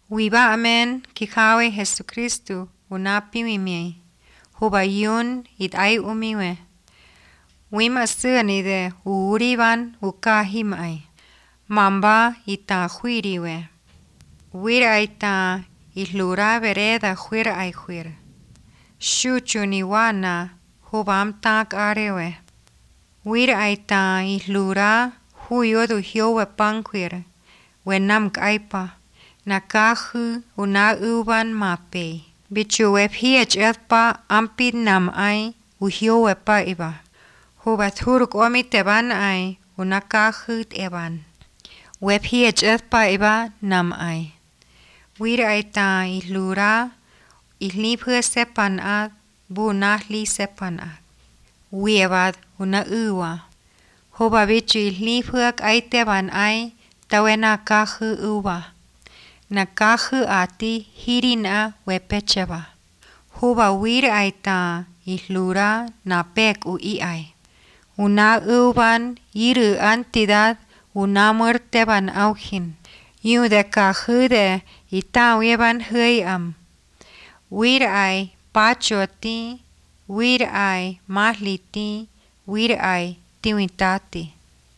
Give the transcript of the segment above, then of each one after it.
Wiba amen kikawe Jesu Kristu unapi mimi. Huba yun it ay umiwe. Wima sığanide uuriban ukahim ay. Mamba ita huiriwe. Wir aita ihlura vereda huir ay huir. Shuchu ni wana hubam tak arewe. Wir aita ihlura huyodu hiowe panquir. Wenam kaipa. Nakahu una uban mape. Bichu wep hiech etpa ampid nam ay uhiowe pa iba. Hubat huruk omiteban ay unakahu eban. Wep hiech etpa iba nam ay. Wir aita ihlura ihliphe sepan ad bu nahli sepan ad. Wiebad una uwa. Huba bichu ihliphe aiteban ay tawena kahu uwa. Nakahu ati hirina wepecheba. Huba wir aita ihlura napek ui ay. Una uban iru antidad una muerteban auhin. Yude kahude itaweban huyam. Wir ay pachoti, wir ay mahliti, wir ay tiwitati.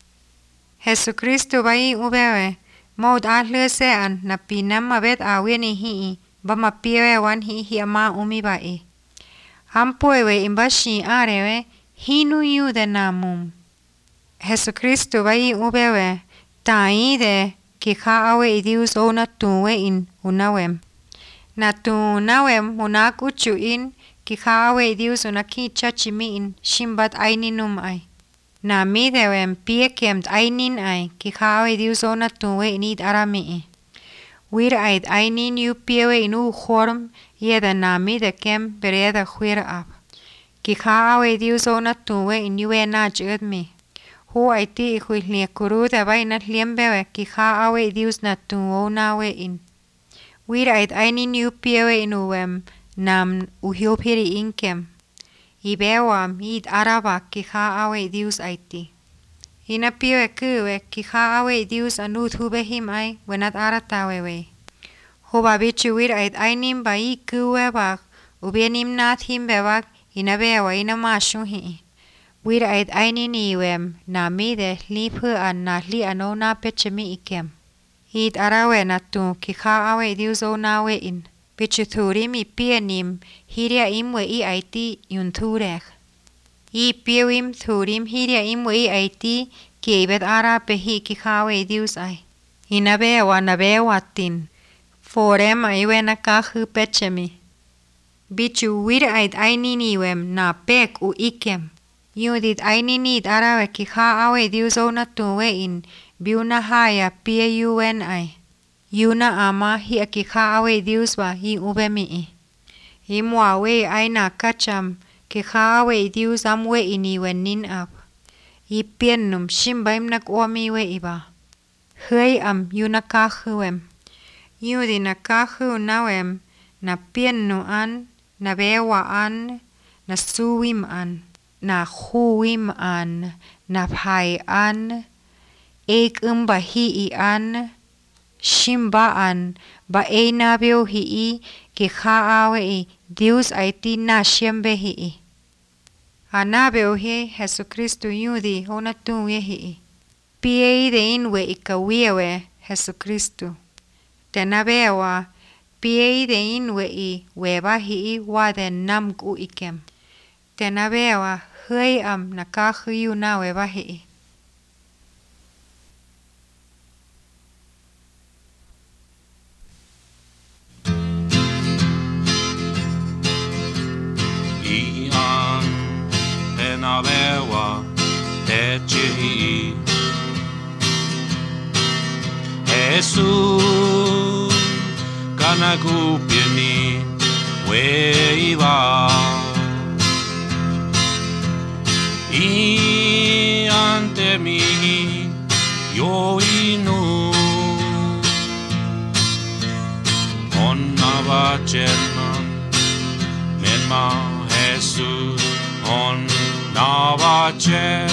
Jesucristo bai ubewe. Maud ahlesean na pinam mabet aweni hii ba mapiewe wan hii ama umibai. Ampoewe imbashi arewe hinu yude namum. Jesucristo bai ubewe taide kika awe idius ona tuwe in unawem. Na tu nawem unakuchu in kika awe idius unaki chachimi in shimbat aininum ay. Na midewem piekemt ainin ay kikawe dius ona tuwe inid arami. Wir aid ainin yu piewe inu horm yeda na midekem bereda huir ab. Kikawe dius ona tuwe inuwe na judmi. Hu aiti ihuilnie kuruda bainat liembewe kikawe dius na tuwo nawe in. Wir aid ainin yu piewe inuwem nam uhiopiri inkem. Ibewam id araba kika awe dius aiti. Ina piwe kuwe kika awe dius anut hubehim ay wenat aratawewe. Huba bichu wir aid ainim ba i kuwe bak ubienim nat him bebak ina bewa ina mashuhi. Wir aid ainin iwem na mide lipu an na li anona pechemi ikem. Id arawe natu kika awe dius o nawe in. Bichu thurim I pianim hiria imwe I aiti yunturek. I piawim thurim hiria imwe I aiti kiebet ara pehi kikawe dius ay. Inabewa nabewatin. Forem aywe nakahu pechemi. Bichu wir aid aininiwem na pek u ikem. Yudit aininid arawe kikawe dius ona tuwe in biuna haya piayuen ay. Yuna ama hi akikawe dius ba hi ubemi. Hi muawe aina kacham kikawe dius amwe iniwe nin ab. Hi piennum shimbaim nak omiwe iba. Hui am yuna kahuem. Yudi na kahu nawem na piennu an, na bewa an, na suwim an, na huwim an, na pai an, ek hi I an, shimbaan ba eina beo hii ke khaawe I Dios aiti na shiembe hii. Anabeo he Jesu Kristo yudi ona tuwe hii. Pie de inwe ikawewe Jesu Kristo. Tenabewa pie de inwe I weba hii wade namku ikem. Tenabewa hui am nakahu na weba hii. Navewa techi Jesus kanakupieni weiva I ante mi yo inu onnava chernan menma Jesus on Navache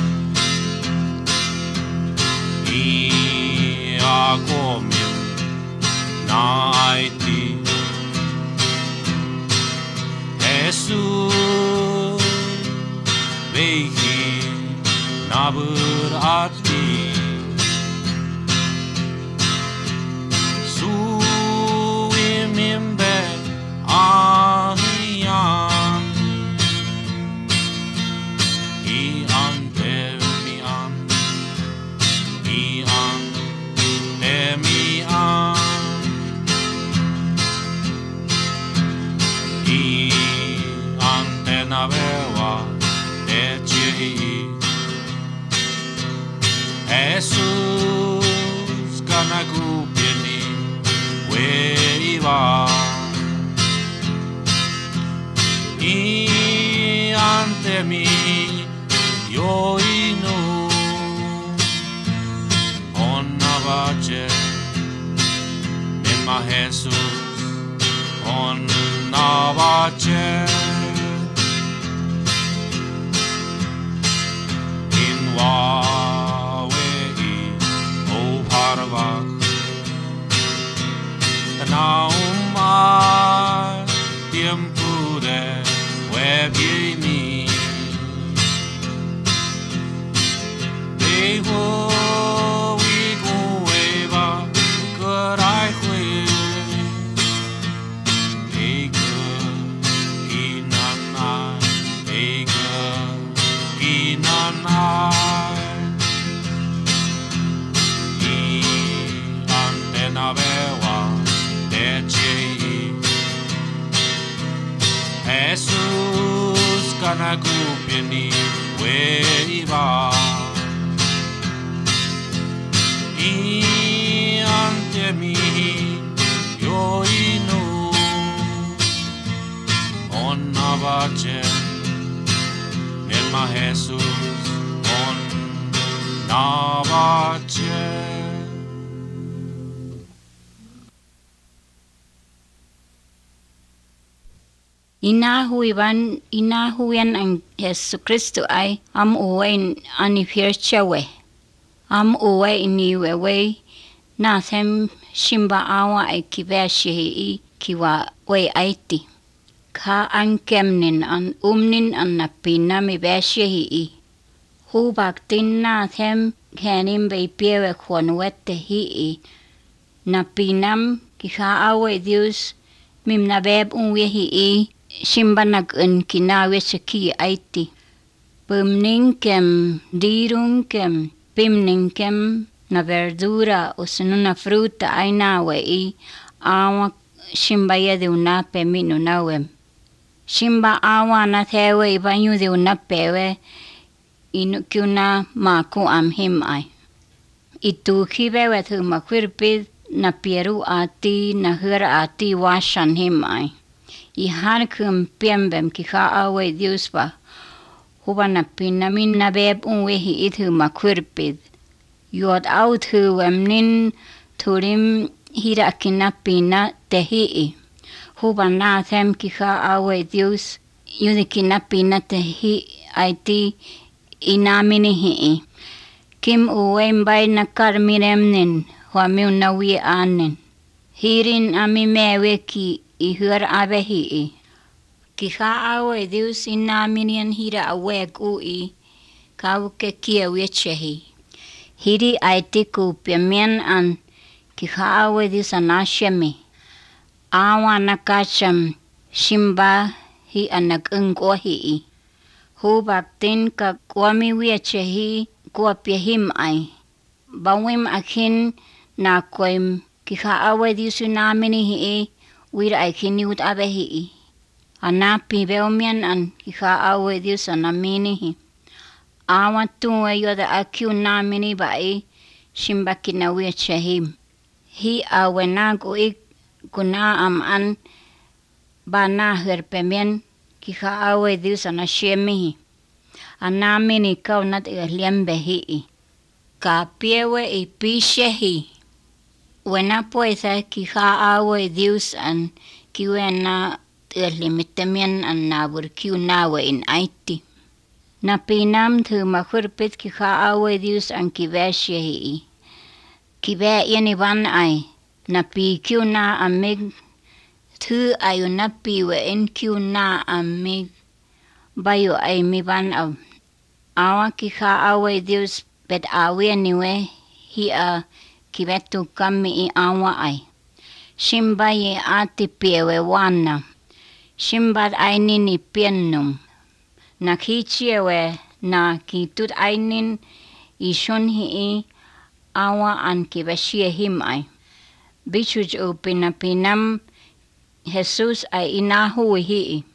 I akomim mi yo inu onna vace ma Jesus onna vace in wawe o parvak na umar tiempo de webini they will we go eva good I will ega inana ega inana I antena bewa de Jesus kana kupieni weiva I ante mi yo inu onna vace nema Jesus onna vace Inahuyan ang Yesu Kristo ay uway anipirchawe. Uway iniwewe na them shimba awa ay kibeshihi kiwa way aiti. Ka ankemnin an an napina mi beshihi. Hubak din na them kenim bay piewe kwanwete hii. Napinam kika awe Dios mim nabeb unwehi shimba kinawe ki aiti. Pumninkem, dirunkem, pimninkem na verdura o senuna fruta ay nawe awa shimba de unape minu nawem. Shimba awa na thewe banyu de unapewe inukiuna maku amhim ay. Itu kibewe thu makwirpid na pieru ati na hura ati washan him ay. Iharkum piembem kika awe Dios ba. Huba na pinamin na beb unwehi ithu makwirpid. Yod out hu nin turim hira kinapina tehi. Huba na them kika awe Dios yudi kinapina tehi aiti inamini hii. Kim uwembay na karmiremnin huami unawi anen. Hirin ami mewe ki ihur abehi. Kika awe Dios inaminian hira aweg ui kauke kia wechehi. Hiri aitiku piamian an kika awe Dios anashemi. Awa nakacham shimba hi anagungwahi. Hubak tin ka kwami wechehi kwa piahim ay. Bawim akin na kwem kika awe Dios inamini hii wira akin yud abehi. Anapi beomian an kika awe Dios anamini hi. Awa tuwe yoda akiu namini bai shimba kina wechehim. Hi awe nagu ik kuna an bana herpemian kika awe Dios anashemihi. Anamini kau nat iliambe hii. Ka piewe ipishehi. Wena poesa kika awe Dios an kiwena ilimitemian an nabur kiu nawe in aiti. Napinam thu makurpit kika awe Dios an kibeshehi. Kibe yani ban ay. Napi kiu na amig. Thu ayu napi we in kiu na amig. Bayo ay mi ban av. Awa kika awe Dios bet awe niwe hi a kibetu kami I awa ay. Shimba ye ati piewe wana. Shimba ainin I piennum. Nakichiewe na kitut ainin ishon hi awa an kibeshie him ay. Bichuj upinapinam Jesus ay inahu hi.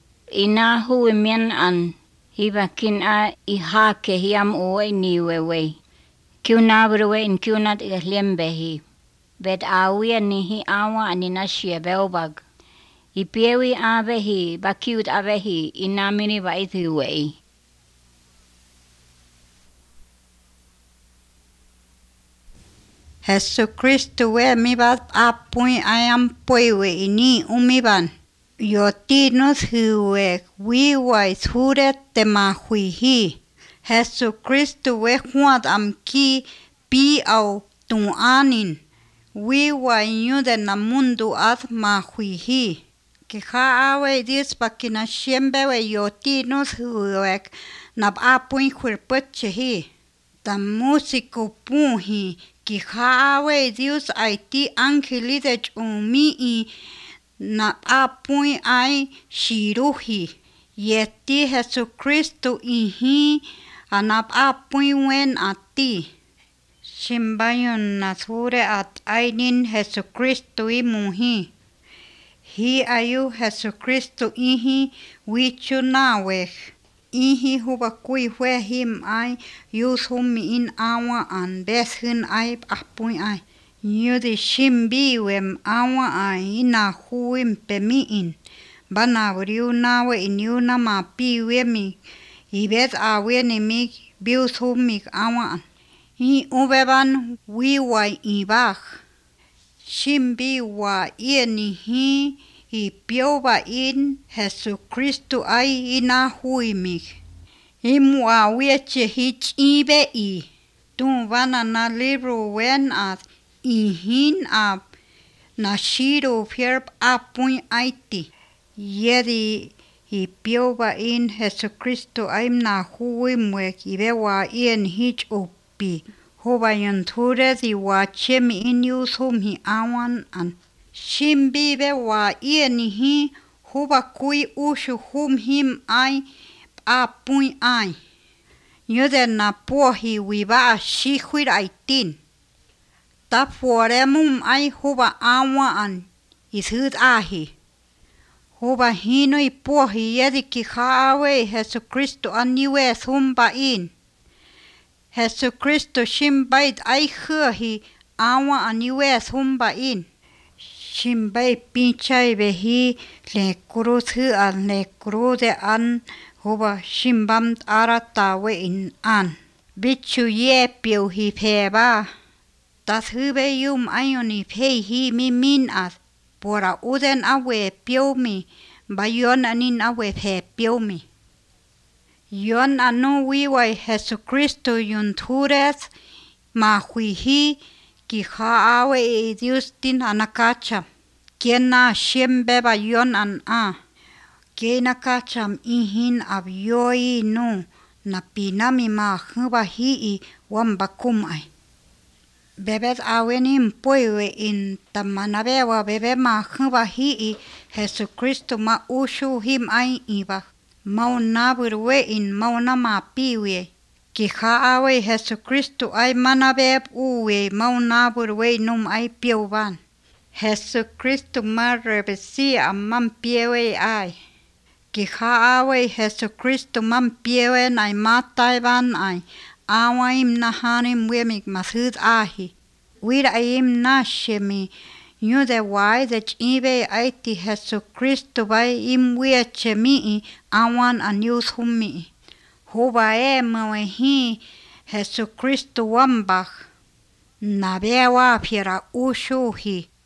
Inahu mian an hibakin a ihake hiam uwe niwewe. Kiunabruwe in kiunat ihlembehi. Bet awia nihi awa aninashie beobag. Ipiewi abehi bakiut abehi inamini baithiwei. Jesucristo we mi bat apui ayam puewe ini umiban. Yotinos huwe wiwai suret te mahuihi. Jesucristo we huat amki pi au tuanin. Wiwai nyude na mundu at mahuihi. Que awe Dios pa que na siempre we yotinos huwe nab apui huirpuchehi. Ta músico punhi que awe Dios aiti angelide umi na apui ai shiruhi. Yeti Jesucristo ihi anab apui wen ati. Shimbayon nasure at ainin Jesucristo imuhi. Hi ayu Jesucristo ihi wichu naweh. Ihi huba kui hwe him ai yus humi in awa an beshun ai apui ai. Nyudi shimbi wem awa ai ina huim pemiin. Bana wriu nawe inyuna ma pi wemi. Ibet awe ni mig bius humik awa an. I ubeban wiwai ibach. Shimbi wa ienihi I pioba in Jesucristo ai ina huimig. Imu aweche hich ibe I. Tun vana na libro wen at ihin ab na shiro fierb apui aiti. Yedi I pioba in Jesucristo aim na huimwek ibe wa ien hich upi. Hoba yunture di wa chemi in yusum hi awan an. Shimbibe wa ienihi huba kui ushu hum him ai apui ai. Nyude na pohi wiba shihuir aitin. Ta foremum ai huba awa an ishud ahi. Huba hino I pohi yedi ki hawe Jesucristo aniwe thumba in. Jesucristo shimbait ai huhi awa aniwe thumba in. Shimbai pinchai behi le cruz an le crude an huba shimbam aratawe in an. Bichu ye piu hi peba. Tas hube yum ayoni pei hi mi min as. Pora uden awe piu mi. Bayon anin awe pe piu mi. Yon anu wiwai Jesucristo yuntures ma huihi. Ki haawe Dios tin anakacha. Kien na shembe ba yon an a. Kien nakacham ihin abyoi no. Na pinami ma huba hii wamba kumai. Bebet awenim poiwe in tamanabewa bebe ma huba hii Jesucristo ma ushu him ai iba. Mauna burwe in mauna ma piwe. Ki haawe Jesucristo ai manabeb uwe maunabur num ai pioban. Jesucristo marrebesi amam piewe ai. Ki haawe Jesucristo mam piewe ai mataiban ai. Awaim nahanim wemik masud ahi. Wira aim nashemi. Nyude wai de chibe aiti Jesucristo bai im wiechemi awan anyus hummi. Huba mawehi Jesucristo wambach. Nabewa piera ushuhi.